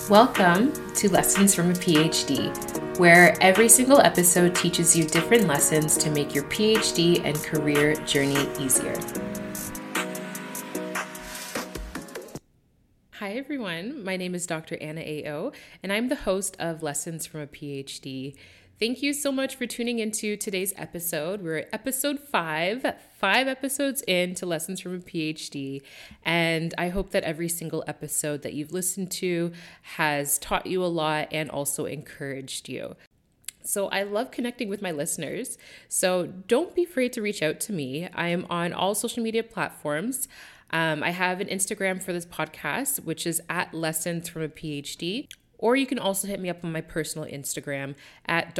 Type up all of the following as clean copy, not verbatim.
Welcome to Lessons from a PhD, where every single episode teaches you different lessons to make your PhD and career journey easier. Hi everyone, my name is Dr. Anna A.O., and I'm the host of Lessons from a PhD. Thank you so much for tuning into today's episode. We're at episode 5 episodes into Lessons from a PhD, and I hope that every single episode that you've listened to has taught you a lot and also encouraged you. So I love connecting with my listeners, so don't be afraid to reach out to me. I am on all social media platforms. I have an Instagram for this podcast, which is at Lessons from a PhD. Or you can also hit me up on my personal Instagram at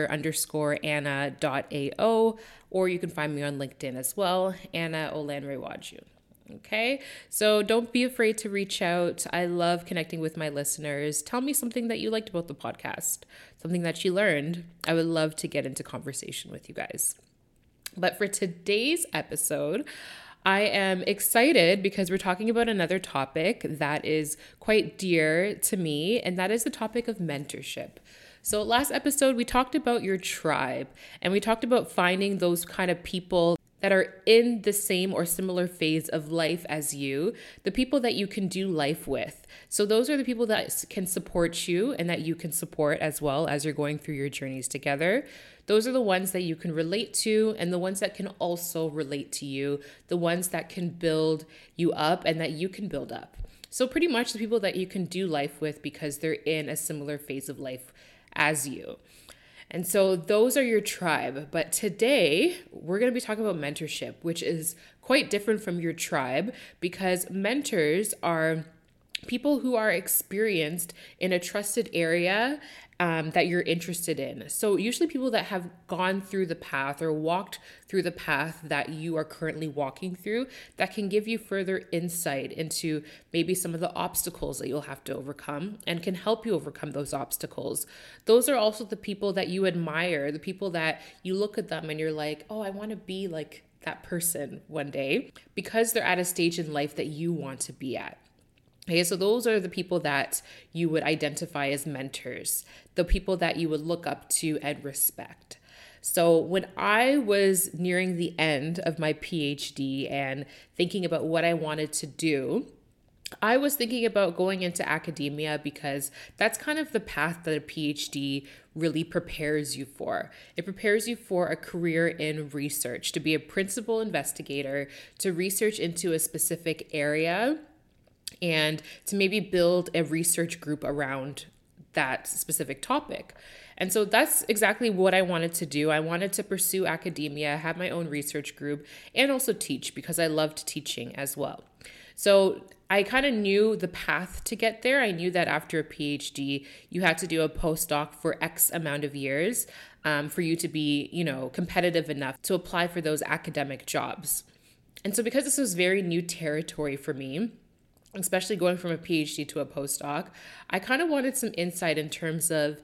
Dr._Anna.AO, or you can find me on LinkedIn as well, Anna Olanrewaju. Okay, so don't be afraid to reach out. I love connecting with my listeners. Tell me something that you liked about the podcast, something that you learned. I would love to get into conversation with you guys. But for today's episode, I am excited because we're talking about another topic that is quite dear to me, and that is the topic of mentorship. So last episode, we talked about your tribe, and we talked about finding those kind of people that are in the same or similar phase of life as you, the people that you can do life with. So those are the people that can support you and that you can support as well as you're going through your journeys together. Those are the ones that you can relate to and the ones that can also relate to you, the ones that can build you up and that you can build up. So pretty much the people that you can do life with because they're in a similar phase of life as you. And so those are your tribe. But today we're going to be talking about mentorship, which is quite different from your tribe because mentors are people who are experienced in a trusted area that you're interested in. So usually people that have gone through the path or walked through the path that you are currently walking through that can give you further insight into maybe some of the obstacles that you'll have to overcome and can help you overcome those obstacles. Those are also the people that you admire, the people that you look at them and you're like, oh, I want to be like that person one day because they're at a stage in life that you want to be at. Okay, so those are the people that you would identify as mentors, the people that you would look up to and respect. So when I was nearing the end of my PhD and thinking about what I wanted to do, I was thinking about going into academia because that's kind of the path that a PhD really prepares you for. It prepares you for a career in research, to be a principal investigator, to research into a specific area, and to maybe build a research group around that specific topic. And so that's exactly what I wanted to do. I wanted to pursue academia, have my own research group, and also teach because I loved teaching as well. So I kind of knew the path to get there. I knew that after a PhD, you had to do a postdoc for X amount of years for you to be, competitive enough to apply for those academic jobs. And so because this was very new territory for me, especially going from a PhD to a postdoc, I kind of wanted some insight in terms of,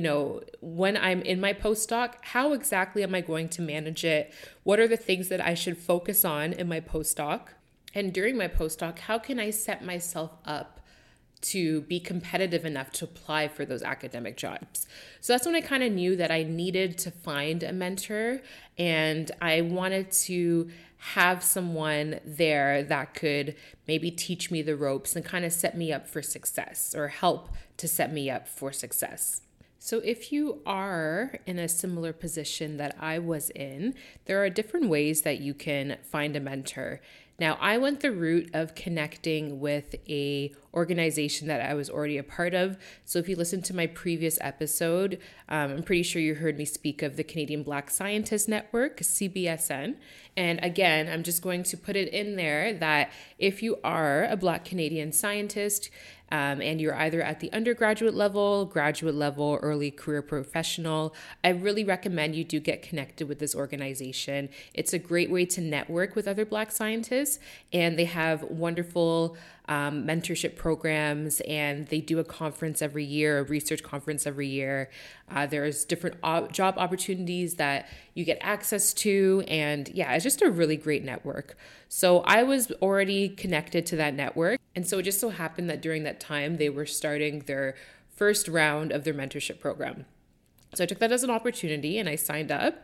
when I'm in my postdoc, how exactly am I going to manage it? What are the things that I should focus on in my postdoc? And during my postdoc, how can I set myself up to be competitive enough to apply for those academic jobs? So that's when I kind of knew that I needed to find a mentor and I wanted to have someone there that could maybe teach me the ropes and kind of set me up for success or help to set me up for success. So if you are in a similar position that I was in, there are different ways that you can find a mentor. Now, I went the route of connecting with a organization that I was already a part of. So if you listen to my previous episode, I'm pretty sure you heard me speak of the Canadian Black Scientists Network, CBSN. And again, I'm just going to put it in there that if you are a Black Canadian scientist, and you're either at the undergraduate level, graduate level, early career professional, I really recommend you do get connected with this organization. It's a great way to network with other Black scientists, and they have wonderful mentorship programs, and they do a conference every year, a research conference every year. There's different job opportunities that you get access to, and yeah, it's just a really great network. So I was already connected to that network, and so it just so happened that during that time they were starting their first round of their mentorship program. So I took that as an opportunity and I signed up,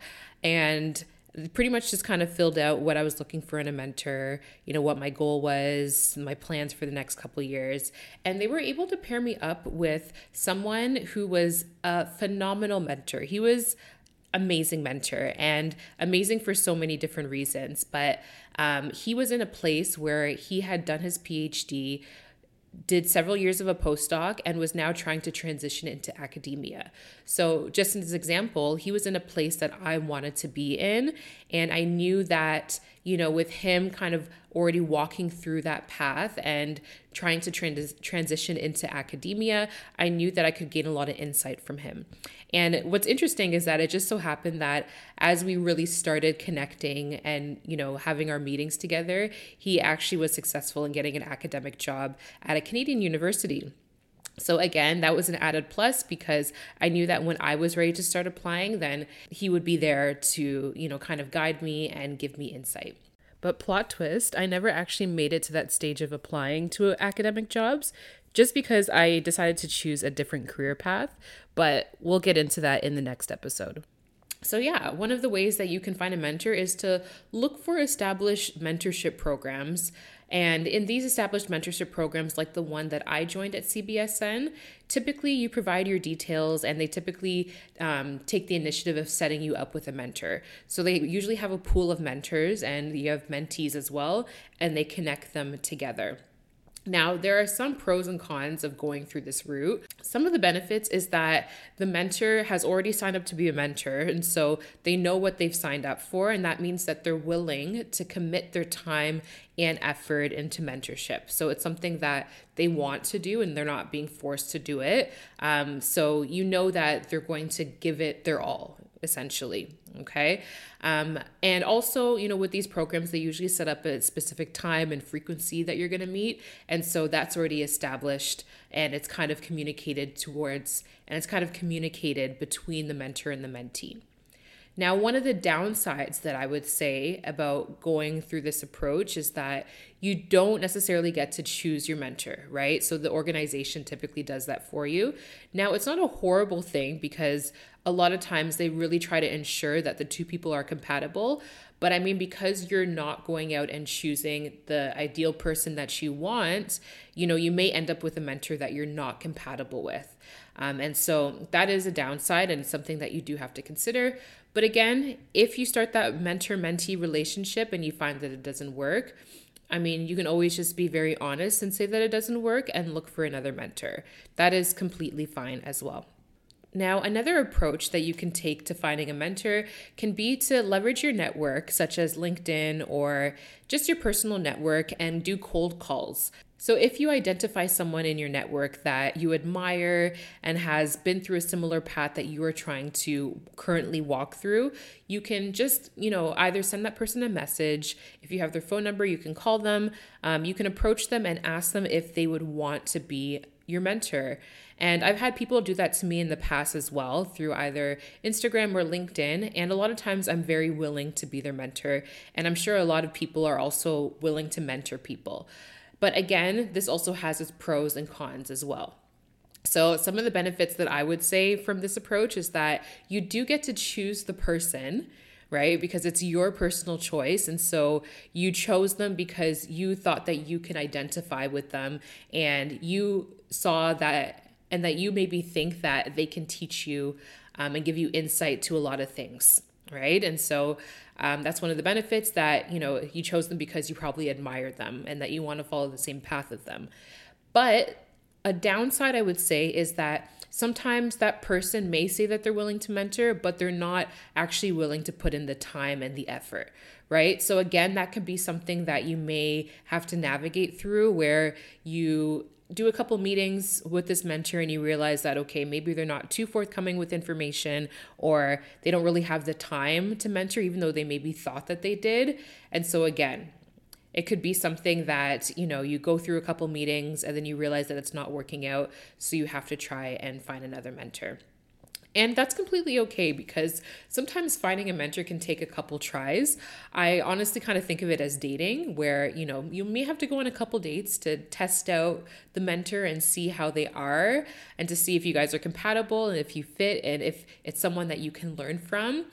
and pretty much just kind of filled out what I was looking for in a mentor, what my goal was, my plans for the next couple of years. And they were able to pair me up with someone who was a phenomenal mentor. He was amazing mentor and amazing for so many different reasons. But he was in a place where he had done his PhD, did several years of a postdoc, and was now trying to transition into academia. So just as an example, he was in a place that I wanted to be in. And I knew that, with him kind of already walking through that path and trying to transition into academia, I knew that I could gain a lot of insight from him. And what's interesting is that it just so happened that as we really started connecting and, having our meetings together, he actually was successful in getting an academic job at a Canadian university. So again, that was an added plus because I knew that when I was ready to start applying, then he would be there to, kind of guide me and give me insight. But plot twist, I never actually made it to that stage of applying to academic jobs just because I decided to choose a different career path. But we'll get into that in the next episode. So yeah, one of the ways that you can find a mentor is to look for established mentorship programs. And in these established mentorship programs, like the one that I joined at CBSN, typically you provide your details and they typically take the initiative of setting you up with a mentor. So they usually have a pool of mentors and you have mentees as well, and they connect them together. Now, there are some pros and cons of going through this route. Some of the benefits is that the mentor has already signed up to be a mentor, and so they know what they've signed up for, and that means that they're willing to commit their time and effort into mentorship. So it's something that they want to do, and they're not being forced to do it. So you know that they're going to give it their all, essentially. Okay. And also, with these programs, they usually set up a specific time and frequency that you're going to meet. And so that's already established and it's kind of communicated between the mentor and the mentee. Now, one of the downsides that I would say about going through this approach is that you don't necessarily get to choose your mentor, right? So the organization typically does that for you. Now, it's not a horrible thing because a lot of times they really try to ensure that the two people are compatible. But I mean, because you're not going out and choosing the ideal person that you want, you may end up with a mentor that you're not compatible with. And so that is a downside and something that you do have to consider. But again, if you start that mentor-mentee relationship and you find that it doesn't work, I mean, you can always just be very honest and say that it doesn't work and look for another mentor. That is completely fine as well. Now, another approach that you can take to finding a mentor can be to leverage your network, such as LinkedIn or just your personal network, and do cold calls. So if you identify someone in your network that you admire and has been through a similar path that you are trying to currently walk through, you can just, either send that person a message. If you have their phone number, you can call them. You can approach them and ask them if they would want to be your mentor. And I've had people do that to me in the past as well through either Instagram or LinkedIn. And a lot of times I'm very willing to be their mentor. And I'm sure a lot of people are also willing to mentor people. But again, this also has its pros and cons as well. So some of the benefits that I would say from this approach is that you do get to choose the person, right? Because it's your personal choice. And so you chose them because you thought that you can identify with them and you saw that, and that you maybe think that they can teach you and give you insight to a lot of things, right? And so that's one of the benefits, that, you chose them because you probably admired them and that you want to follow the same path of them. But a downside, I would say, is that sometimes that person may say that they're willing to mentor, but they're not actually willing to put in the time and the effort, right? So again, that could be something that you may have to navigate through, where you do a couple meetings with this mentor and you realize that, okay, maybe they're not too forthcoming with information, or they don't really have the time to mentor, even though they maybe thought that they did. And so again, It could be something that, you go through a couple meetings and then you realize that it's not working out. So you have to try and find another mentor. And that's completely okay because sometimes finding a mentor can take a couple tries. I honestly kind of think of it as dating, where, you may have to go on a couple dates to test out the mentor and see how they are and to see if you guys are compatible and if you fit and if it's someone that you can learn from.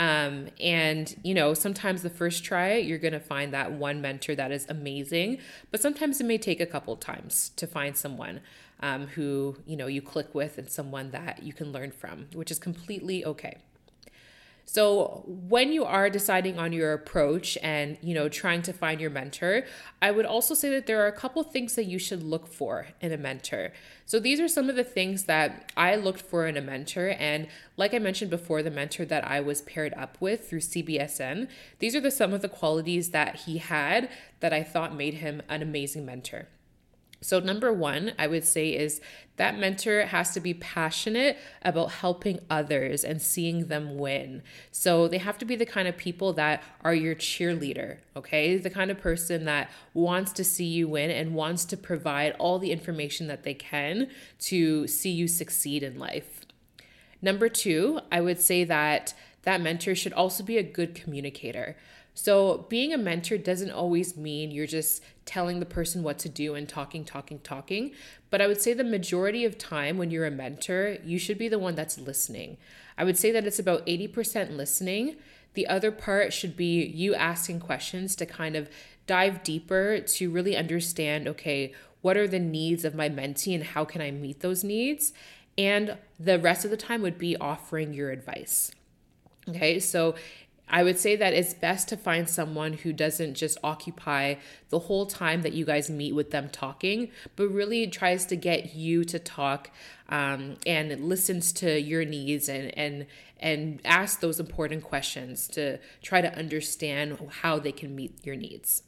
Sometimes the first try, you're going to find that one mentor that is amazing, but sometimes it may take a couple times to find someone who, you click with and someone that you can learn from, which is completely okay. So when you are deciding on your approach and, trying to find your mentor, I would also say that there are a couple things that you should look for in a mentor. So these are some of the things that I looked for in a mentor. And like I mentioned before, the mentor that I was paired up with through CBSN, these are some of the qualities that he had that I thought made him an amazing mentor. So number one, I would say, is that mentor has to be passionate about helping others and seeing them win. So they have to be the kind of people that are your cheerleader, okay? The kind of person that wants to see you win and wants to provide all the information that they can to see you succeed in life. Number two, I would say that mentor should also be a good communicator. So being a mentor doesn't always mean you're just telling the person what to do and talking. But I would say the majority of time when you're a mentor, you should be the one that's listening. I would say that it's about 80% listening. The other part should be you asking questions to kind of dive deeper to really understand, okay, what are the needs of my mentee and how can I meet those needs? And the rest of the time would be offering your advice. Okay, so I would say that it's best to find someone who doesn't just occupy the whole time that you guys meet with them talking, but really tries to get you to talk and listens to your needs and ask those important questions to try to understand how they can meet your needs.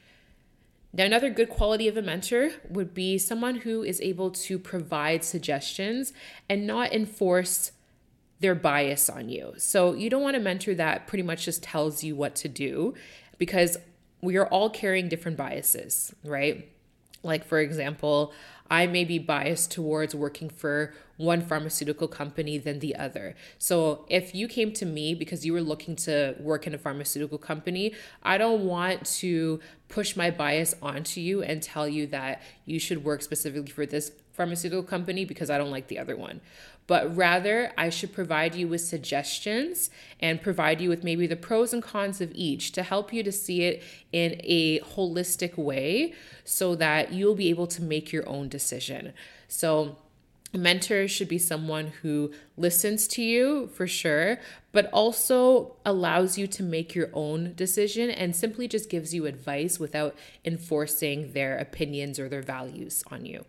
Now, another good quality of a mentor would be someone who is able to provide suggestions and not enforce their bias on you. So you don't want a mentor that pretty much just tells you what to do, because we are all carrying different biases, right? Like, for example, I may be biased towards working for one pharmaceutical company than the other. So if you came to me because you were looking to work in a pharmaceutical company, I don't want to push my bias onto you and tell you that you should work specifically for this pharmaceutical company because I don't like the other one. But rather, I should provide you with suggestions and provide you with maybe the pros and cons of each to help you to see it in a holistic way so that you'll be able to make your own decision. So a mentor should be someone who listens to you for sure, but also allows you to make your own decision and simply just gives you advice without enforcing their opinions or their values on you.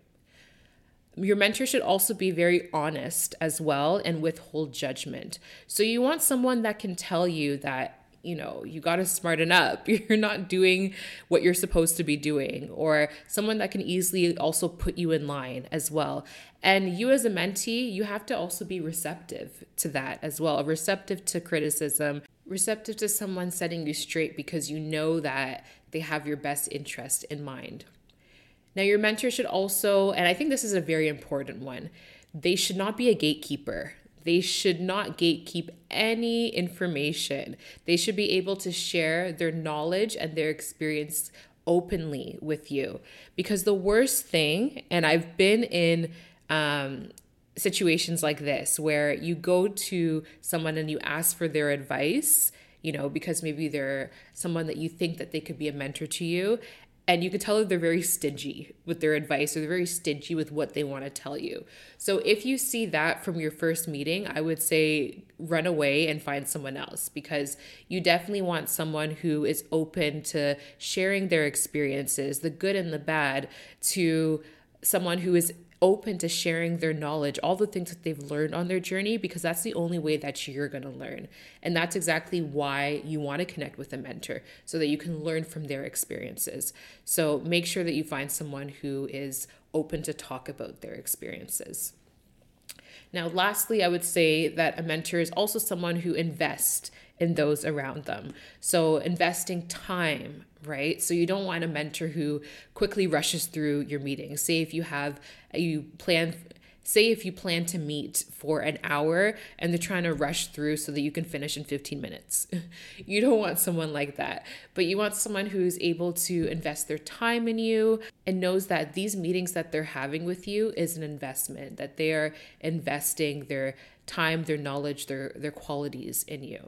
Your mentor should also be very honest as well and withhold judgment. So you want someone that can tell you that, you got to smarten up. You're not doing what you're supposed to be doing, or someone that can easily also put you in line as well. And you as a mentee, you have to also be receptive to that as well, receptive to criticism, receptive to someone setting you straight because you know that they have your best interest in mind. Now, your mentor should also, and I think this is a very important one, they should not be a gatekeeper. They should not gatekeep any information. They should be able to share their knowledge and their experience openly with you. Because the worst thing, and I've been in situations like this where you go to someone and you ask for their advice, because maybe they're someone that you think that they could be a mentor to you. And you can tell that they're very stingy with their advice, or they're very stingy with what they want to tell you. So if you see that from your first meeting, I would say run away and find someone else, because you definitely want someone who is open to sharing their experiences, the good and the bad, to someone who is open to sharing their knowledge, all the things that they've learned on their journey, because that's the only way that you're going to learn. And that's exactly why you want to connect with a mentor, so that you can learn from their experiences. So make sure that you find someone who is open to talk about their experiences. Now, lastly, I would say that a mentor is also someone who invests in those around them. So investing time, right? So you don't want a mentor who quickly rushes through your meetings. Say if you plan to meet for an hour and they're trying to rush through so that you can finish in 15 minutes. You don't want someone like that, but you want someone who's able to invest their time in you and knows that these meetings that they're having with you is an investment, that they are investing their time, their knowledge, their qualities in you.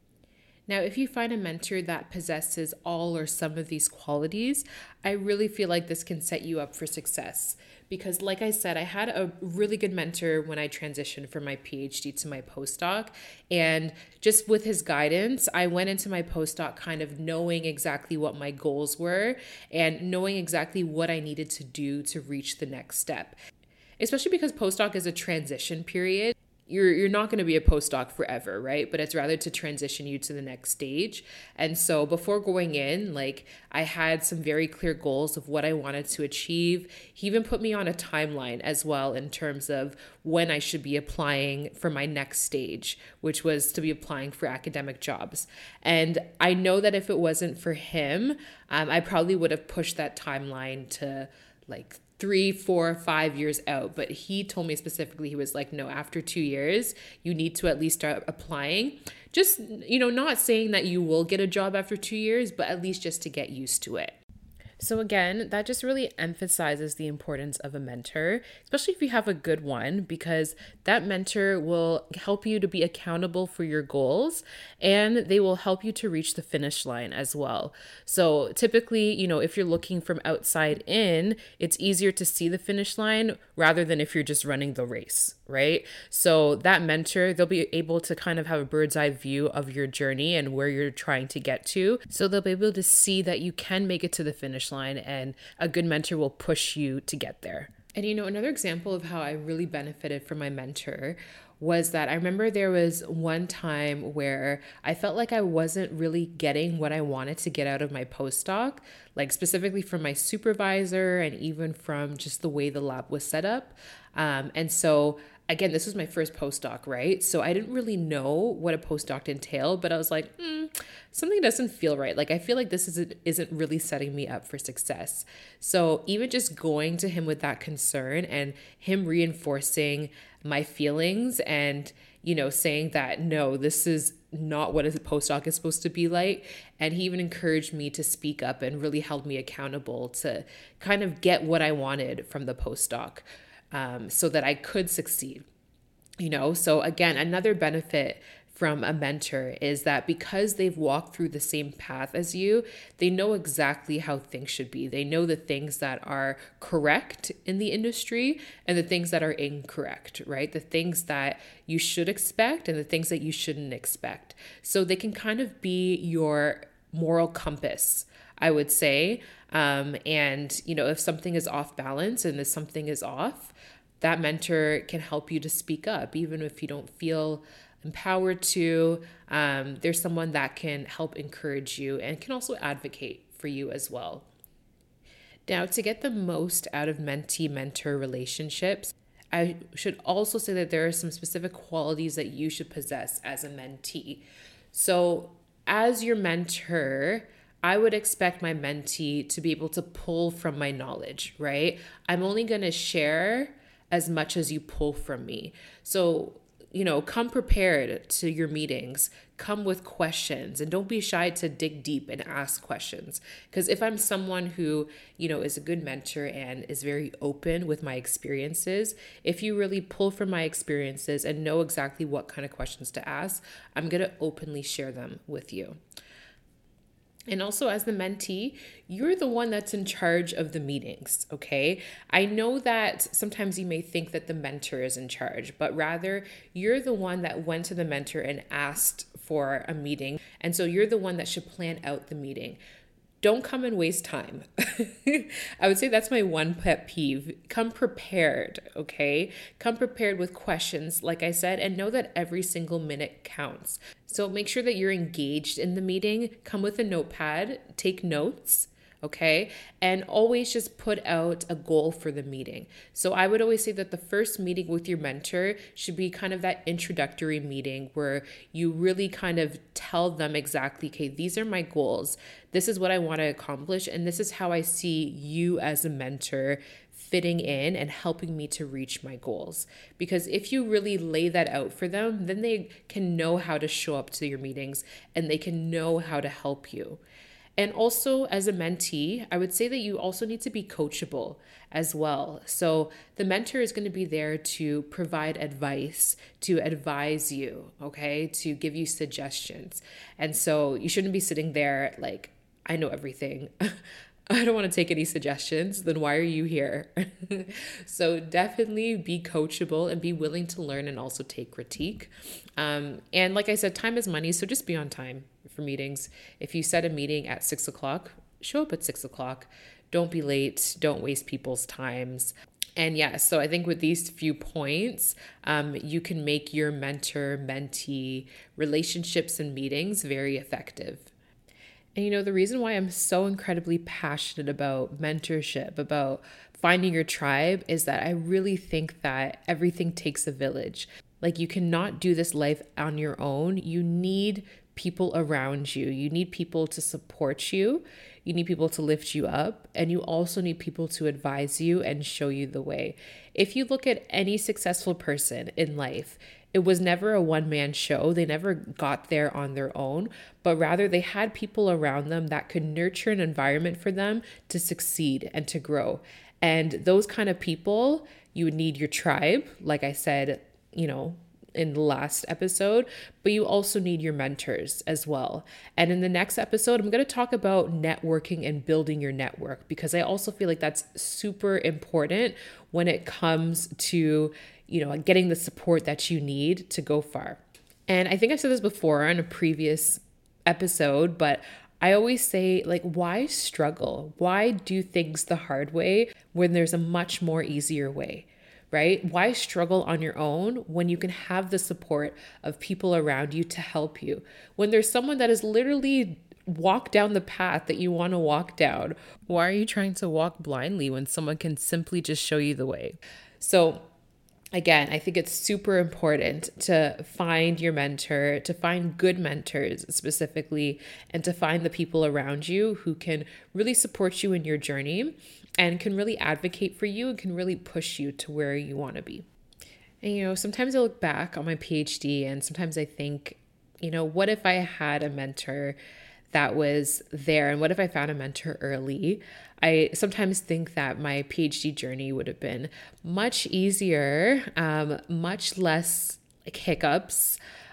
Now, if you find a mentor that possesses all or some of these qualities, I really feel like this can set you up for success. Because like I said, I had a really good mentor when I transitioned from my PhD to my postdoc. And just with his guidance, I went into my postdoc kind of knowing exactly what my goals were and knowing exactly what I needed to do to reach the next step. Especially because postdoc is a transition period. You're not going to be a postdoc forever, right? But it's rather to transition you to the next stage. And so before going in, like I had some very clear goals of what I wanted to achieve. He even put me on a timeline as well in terms of when I should be applying for my next stage, which was to be applying for academic jobs. And I know that if it wasn't for him, I probably would have pushed that timeline to like 3, 4, 5 years out. But he told me specifically, he was like, no, after 2 years, you need to at least start applying. Just, not saying that you will get a job after 2 years, but at least just to get used to it. So again, that just really emphasizes the importance of a mentor, especially if you have a good one, because that mentor will help you to be accountable for your goals and they will help you to reach the finish line as well. So typically, if you're looking from outside in, it's easier to see the finish line rather than if you're just running the race, right? So that mentor, they'll be able to kind of have a bird's eye view of your journey and where you're trying to get to. So they'll be able to see that you can make it to the finish line and a good mentor will push you to get there. And another example of how I really benefited from my mentor was that I remember there was one time where I felt like I wasn't really getting what I wanted to get out of my postdoc, like specifically from my supervisor and even from just the way the lab was set up. And so again, this was my first postdoc, right? So I didn't really know what a postdoc entailed, but I was like, something doesn't feel right. Like, I feel like this isn't really setting me up for success. So even just going to him with that concern and him reinforcing my feelings and, saying that, no, this is not what a postdoc is supposed to be like. And he even encouraged me to speak up and really held me accountable to kind of get what I wanted from the postdoc. So that I could succeed, So again, another benefit from a mentor is that because they've walked through the same path as you, they know exactly how things should be. They know the things that are correct in the industry and the things that are incorrect, right? The things that you should expect and the things that you shouldn't expect. So they can kind of be your moral compass, I would say. And, if something is off balance and if something is off, that mentor can help you to speak up, even if you don't feel empowered to. There's someone that can help encourage you and can also advocate for you as well. Now, to get the most out of mentee-mentor relationships, I should also say that there are some specific qualities that you should possess as a mentee. So as your mentor, I would expect my mentee to be able to pull from my knowledge, right? I'm only going to share as much as you pull from me. So, come prepared to your meetings, come with questions, and don't be shy to dig deep and ask questions. Because if I'm someone who, is a good mentor and is very open with my experiences, if you really pull from my experiences and know exactly what kind of questions to ask, I'm going to openly share them with you. And also, as the mentee, you're the one that's in charge of the meetings, okay? I know that sometimes you may think that the mentor is in charge, but rather you're the one that went to the mentor and asked for a meeting. And so you're the one that should plan out the meeting. Don't come and waste time. I would say that's my one pet peeve. Come prepared, okay? Come prepared with questions, like I said, and know that every single minute counts. So make sure that you're engaged in the meeting. Come with a notepad, take notes, Okay. And always just put out a goal for the meeting. So I would always say that the first meeting with your mentor should be kind of that introductory meeting where you really kind of tell them exactly, okay, these are my goals. This is what I want to accomplish. And this is how I see you as a mentor fitting in and helping me to reach my goals. Because if you really lay that out for them, then they can know how to show up to your meetings and they can know how to help you. And also, as a mentee, I would say that you also need to be coachable as well. So, the mentor is going to be there to provide advice, to advise you, okay, to give you suggestions. And so, you shouldn't be sitting there like, I know everything. I don't want to take any suggestions. Then why are you here? So definitely be coachable and be willing to learn and also take critique. And like I said, time is money. So just be on time for meetings. If you set a meeting at 6 o'clock, show up at 6 o'clock. Don't be late. Don't waste people's times. And yeah, so I think with these few points, you can make your mentor-mentee relationships and meetings very effective. And the reason why I'm so incredibly passionate about mentorship, about finding your tribe, is that I really think that everything takes a village. Like, you cannot do this life on your own. You need people around you. You need people to support you. You need people to lift you up. And you also need people to advise you and show you the way. If you look at any successful person in life, it was never a one-man show. They never got there on their own, but rather they had people around them that could nurture an environment for them to succeed and to grow. And those kind of people, you would need your tribe, like I said, in the last episode, but you also need your mentors as well. And in the next episode, I'm going to talk about networking and building your network, because I also feel like that's super important when it comes to, getting the support that you need to go far. And I think I've said this before on a previous episode, but I always say, like, why struggle? Why do things the hard way when there's a much more easier way? Right? Why struggle on your own when you can have the support of people around you to help you? When there's someone that is literally walked down the path that you want to walk down, why are you trying to walk blindly when someone can simply just show you the way? So again, I think it's super important to find your mentor, to find good mentors specifically, and to find the people around you who can really support you in your journey and can really advocate for you and can really push you to where you want to be. And, sometimes I look back on my PhD and sometimes I think, what if I had a mentor that was there? And what if I found a mentor early? I sometimes think that my PhD journey would have been much easier, much less hiccups,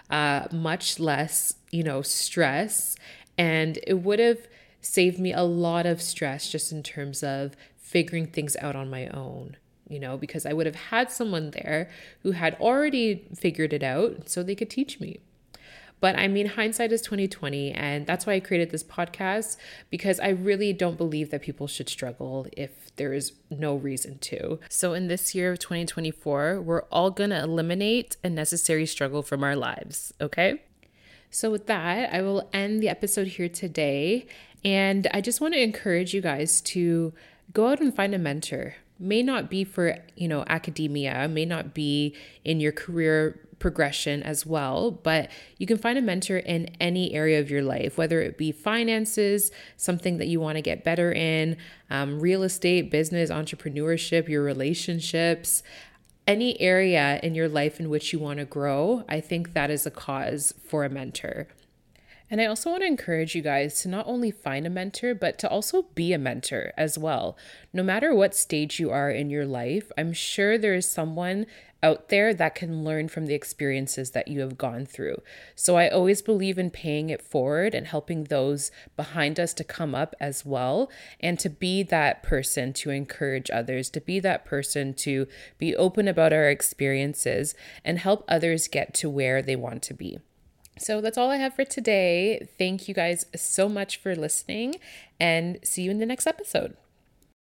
much less, stress. And it would have saved me a lot of stress just in terms of figuring things out on my own, because I would have had someone there who had already figured it out so they could teach me. But I mean, hindsight is 2020, and that's why I created this podcast, because I really don't believe that people should struggle if there is no reason to. So in this year of 2024, we're all going to eliminate a necessary struggle from our lives, okay? So with that, I will end the episode here today, and I just want to encourage you guys to go out and find a mentor. May not be for, academia, may not be in your career progression as well, but you can find a mentor in any area of your life, whether it be finances, something that you want to get better in, real estate, business, entrepreneurship, your relationships, any area in your life in which you want to grow. I think that is a cause for a mentor. And I also want to encourage you guys to not only find a mentor, but to also be a mentor as well. No matter what stage you are in your life, I'm sure there is someone out there that can learn from the experiences that you have gone through. So I always believe in paying it forward and helping those behind us to come up as well, and to be that person to encourage others, to be that person to be open about our experiences and help others get to where they want to be. So that's all I have for today. Thank you guys so much for listening, and see you in the next episode.